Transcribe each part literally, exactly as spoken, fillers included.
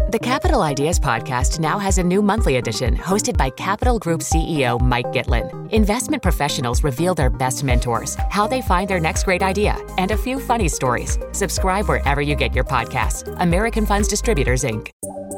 The Capital Ideas Podcast now has a new monthly edition hosted by Capital Group C E O Mike Gitlin. Investment professionals reveal their best mentors, how they find their next great idea, and a few funny stories. Subscribe wherever you get your podcasts. American Funds Distributors, Incorporated.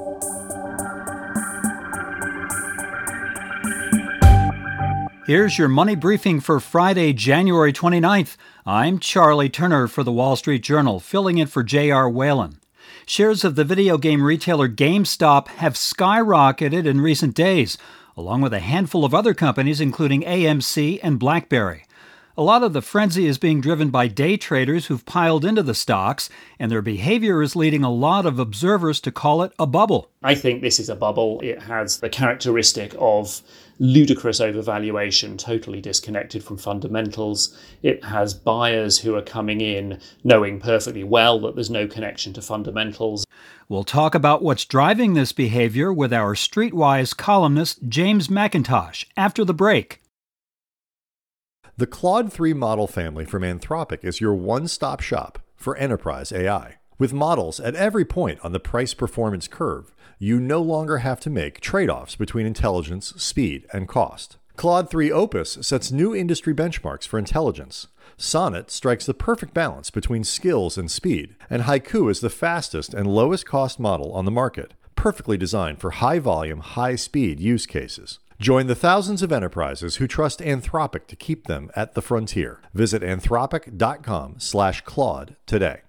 Here's your money briefing for Friday, January twenty-ninth. I'm Charlie Turner for the Wall Street Journal, filling in for J R. Whalen. Shares of the video game retailer GameStop have skyrocketed in recent days, along with a handful of other companies, including A M C and BlackBerry. A lot of the frenzy is being driven by day traders who've piled into the stocks, and their behavior is leading a lot of observers to call it a bubble. I think this is a bubble. It has the characteristic of ludicrous overvaluation, totally disconnected from fundamentals. It has buyers who are coming in knowing perfectly well that there's no connection to fundamentals. We'll talk about what's driving this behavior with our Streetwise columnist James McIntosh after the break. The Claude three model family from Anthropic is your one-stop shop for enterprise A I. With models at every point on the price-performance curve, you no longer have to make trade-offs between intelligence, speed, and cost. Claude three Opus sets new industry benchmarks for intelligence. Sonnet strikes the perfect balance between skills and speed, and Haiku is the fastest and lowest-cost model on the market, perfectly designed for high-volume, high-speed use cases. Join the thousands of enterprises who trust Anthropic to keep them at the frontier. Visit anthropic.com slash Claude today.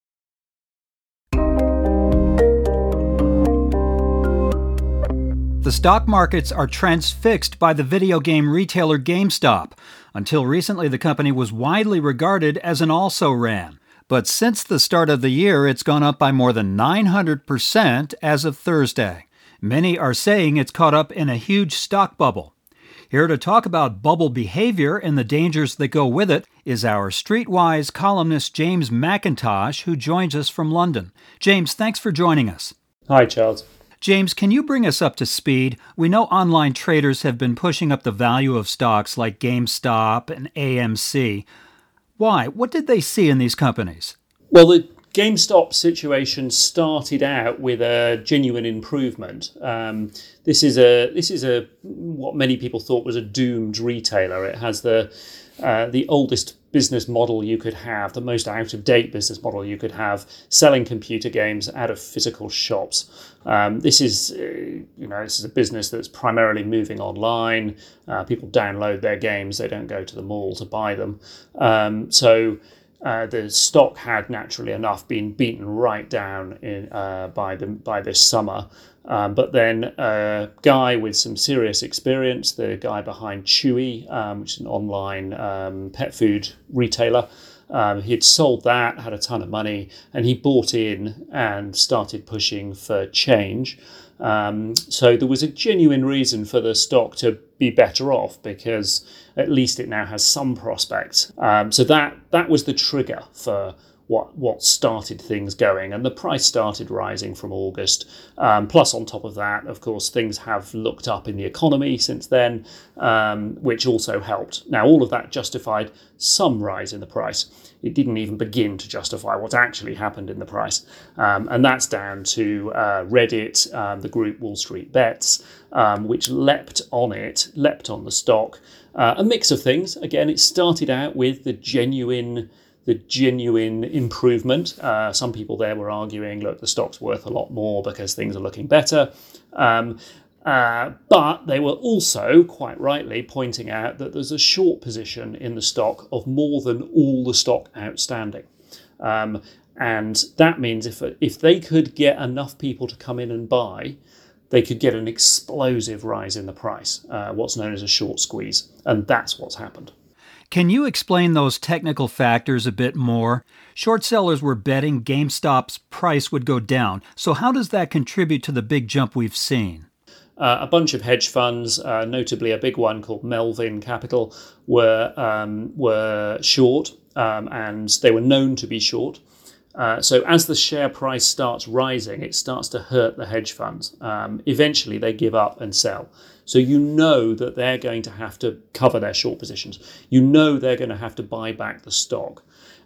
The stock markets are transfixed by the video game retailer GameStop. Until recently, the company was widely regarded as an also-ran. But since the start of the year, it's gone up by more than nine hundred percent as of Thursday. Many are saying it's caught up in a huge stock bubble. Here to talk about bubble behavior and the dangers that go with it is our Streetwise columnist James McIntosh, who joins us from London. James, thanks for joining us. Hi, Charles. James, can you bring us up to speed? We know online traders have been pushing up the value of stocks like GameStop and A M C. Why? What did they see in these companies? Well, the GameStop situation started out with a genuine improvement. Um, this is a this is a what many people thought was a doomed retailer. It has the uh, the oldest business model you could have, the most out-of-date business model you could have, selling computer games out of physical shops. Um, this is uh, you know this is a business that's primarily moving online. Uh, people download their games; they don't go to the mall to buy them. Um, so. Uh, the stock had naturally enough been beaten right down in, uh, by the by this summer, um, but then a guy with some serious experience, the guy behind Chewy, um, which is an online um, pet food retailer, um, he'd sold that, had a ton of money, and he bought in and started pushing for change. Um, so there was a genuine reason for the stock to be better off because at least it now has some prospects. Um, so that that was the trigger for what what started things going, and the price started rising from August. Um, plus, on top of that, of course, things have looked up in the economy since then, um, which also helped. Now, all of that justified some rise in the price. It didn't even begin to justify what actually happened in the price. Um, and that's down to uh, Reddit, um, the group Wall Street Bets, um, which leapt on it, leapt on the stock. Uh, a mix of things. Again, it started out with the genuine the genuine improvement. Uh, some people there were arguing, look, the stock's worth a lot more because things are looking better. Um, Uh, but they were also, quite rightly, pointing out that there's a short position in the stock of more than all the stock outstanding. Um, and that means if if they could get enough people to come in and buy, they could get an explosive rise in the price, uh, what's known as a short squeeze. And that's what's happened. Can you explain those technical factors a bit more? Short sellers were betting GameStop's price would go down. So how does that contribute to the big jump we've seen? Uh, a bunch of hedge funds, uh, notably a big one called Melvin Capital, were um, were short, um, and they were known to be short. Uh, so as the share price starts rising, it starts to hurt the hedge funds. Um, eventually, they give up and sell. So you know that they're going to have to cover their short positions. You know they're going to have to buy back the stock.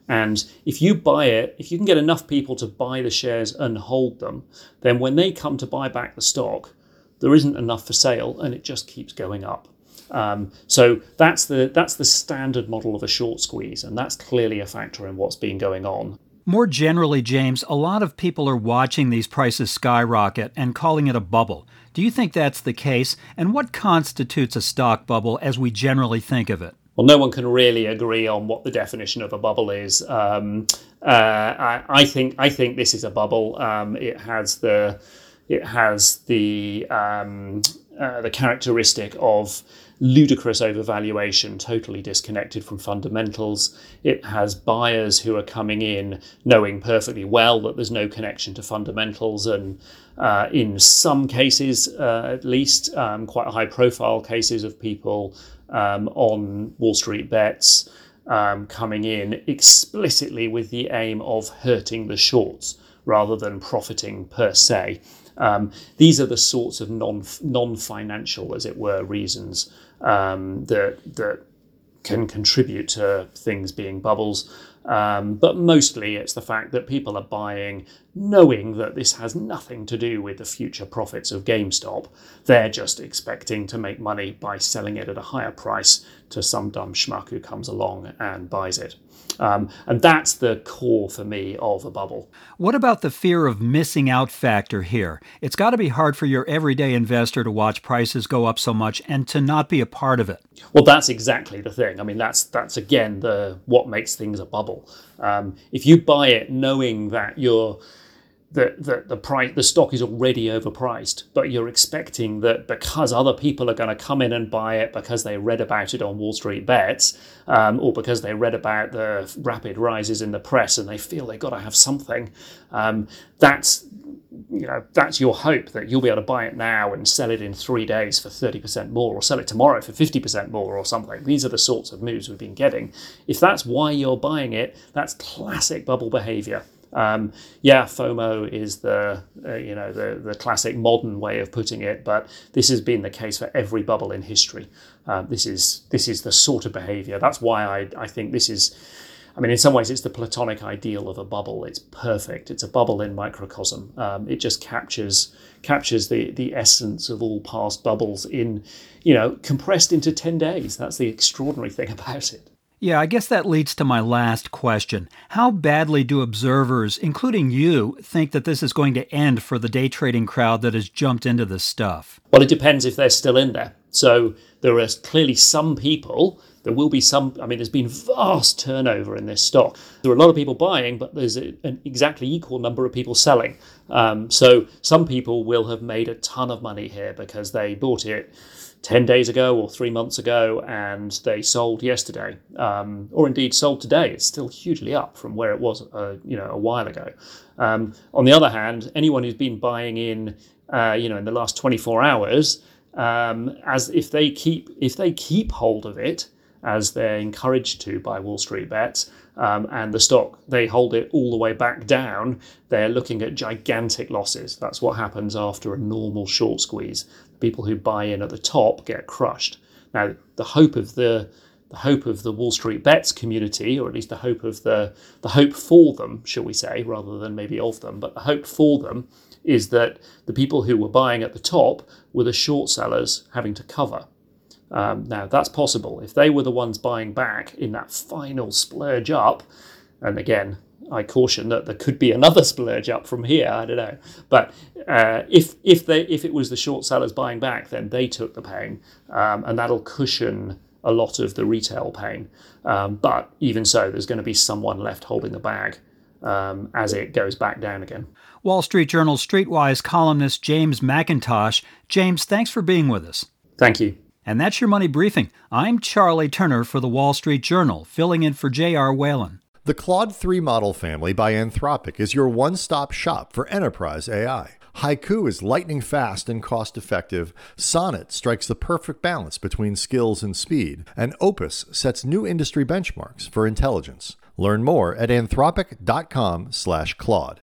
And if you buy it, if you can get enough people to buy the shares and hold them, then when they come to buy back the stock, there isn't enough for sale and it just keeps going up. Um, so that's the that's the standard model of a short squeeze, and that's clearly a factor in what's been going on. More generally, James, a lot of people are watching these prices skyrocket and calling it a bubble. Do you think that's the case? And what constitutes a stock bubble as we generally think of it? Well, no one can really agree on what the definition of a bubble is. Um, uh, I, I think I think this is a bubble. Um, it has the it has the um, uh, the characteristic of ludicrous overvaluation, totally disconnected from fundamentals. It has buyers who are coming in knowing perfectly well that there's no connection to fundamentals, and uh, in some cases, uh, at least, um, quite high-profile cases of people um, on Wall Street bets um, coming in explicitly with the aim of hurting the shorts rather than profiting per se. Um, these are the sorts of non non-financial, as it were, reasons um, that that can contribute to things being bubbles. Um, but mostly it's the fact that people are buying knowing that this has nothing to do with the future profits of GameStop. They're just expecting to make money by selling it at a higher price to some dumb schmuck who comes along and buys it. Um, and that's the core for me of a bubble. What about the fear of missing out factor here? It's got to be hard for your everyday investor to watch prices go up so much and to not be a part of it. Well, that's exactly the thing. I mean, that's that's again the what makes things a bubble. Um, if you buy it knowing that you're that the, the price, the stock is already overpriced, but you're expecting that because other people are going to come in and buy it because they read about it on Wall Street Bets, um, or because they read about the rapid rises in the press and they feel they've got to have something, um, that's you know that's your hope that you'll be able to buy it now and sell it in three days for thirty percent more, or sell it tomorrow for fifty percent more or something. These are the sorts of moves we've been getting. If that's why you're buying it, that's classic bubble behavior. Um, yeah, FOMO is the uh, you know the the classic modern way of putting it, but this has been the case for every bubble in history. Uh, this is this is the sort of behavior. That's why I I think this is. I mean, in some ways, it's the platonic ideal of a bubble. It's perfect. It's a bubble in microcosm. Um, it just captures captures the the essence of all past bubbles in you know compressed into ten days. That's the extraordinary thing about it. Yeah, I guess that leads to my last question. How badly do observers, including you, think that this is going to end for the day trading crowd that has jumped into this stuff? Well, it depends if they're still in there. So there are clearly some people, there will be some, I mean, there's been vast turnover in this stock. There are a lot of people buying, but there's a, an exactly equal number of people selling. Um, so some people will have made a ton of money here because they bought it ten days ago or three months ago and they sold yesterday, um, or indeed sold today. It's still hugely up from where it was uh, you know, a while ago. Um, on the other hand, anyone who's been buying in uh, you know, in the last twenty-four hours, um, as if they keep if they keep hold of it, as they're encouraged to by Wall Street Bets, um, and the stock, they hold it all the way back down, they're looking at gigantic losses. That's what happens after a normal short squeeze. People who buy in at the top get crushed. Now, the hope of the the hope of the Wall Street Bets community, or at least the hope of the the hope for them, shall we say, rather than maybe of them, but the hope for them is that the people who were buying at the top were the short sellers having to cover. Um, now, that's possible. If they were the ones buying back in that final splurge up, and again, I caution that there could be another splurge up from here, I don't know. But uh, if if they if it was the short sellers buying back, then they took the pain, um, and that'll cushion a lot of the retail pain. Um, but even so, there's going to be someone left holding the bag um, as it goes back down again. Wall Street Journal Streetwise columnist James Mackintosh. James, thanks for being with us. Thank you. And that's your Money Briefing. I'm Charlie Turner for the Wall Street Journal, filling in for J R. Whalen. The Claude three model family by Anthropic is your one-stop shop for enterprise A I. Haiku is lightning fast and cost-effective. Sonnet strikes the perfect balance between skills and speed. And Opus sets new industry benchmarks for intelligence. Learn more at anthropic dot com slash Claude.